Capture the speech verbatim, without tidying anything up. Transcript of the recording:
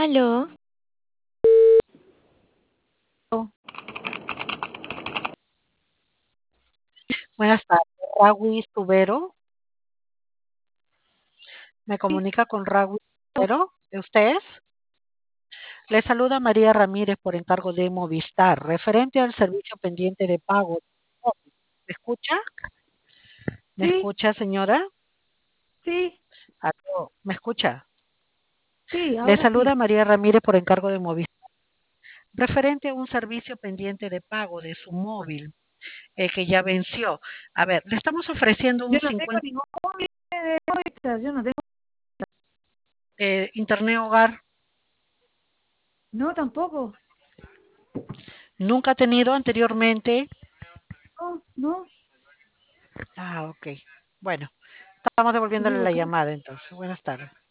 Aló, Buenas tardes, Rawi Tubero. Me Sí, comunica con Rawi Tubero. ¿Usted es? Le saluda María Ramírez por encargo de Movistar, referente al servicio pendiente de pago. ¿Me escucha? ¿Me sí, escucha, señora? sí, Aló, ¿me escucha? sí, Le ahora saluda sí. María Ramírez por encargo de Movistar, referente a un servicio pendiente de pago de su móvil, eh, que ya venció. A ver, le estamos ofreciendo un Yo no tengo cincuenta, ningún móvil de Movistar, yo no tengo. eh, Internet Hogar. No, tampoco. ¿Nunca ha tenido anteriormente? No, no. Ah, ok. Bueno, estamos ¿Se devolviéndole la equivocó? llamada entonces. Buenas tardes.